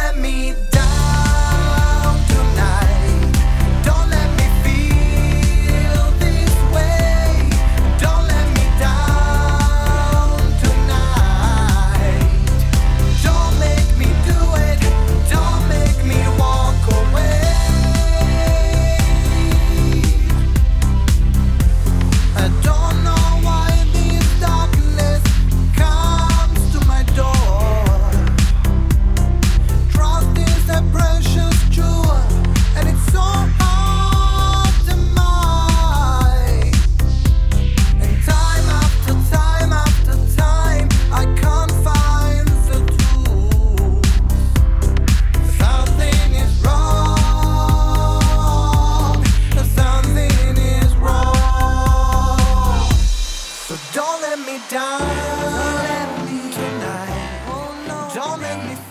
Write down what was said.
let me down tonight. Don't let me feel this way. Don't let me down tonight. Don't make me do it. Don't make me walk away. I don't know why this darkness comes to my door. Trust is a precious jewel, and it's so hard to mine. And time after time after time, I can't find the truth. Something is wrong. Something is wrong. So don't let me down tonight. Don't make me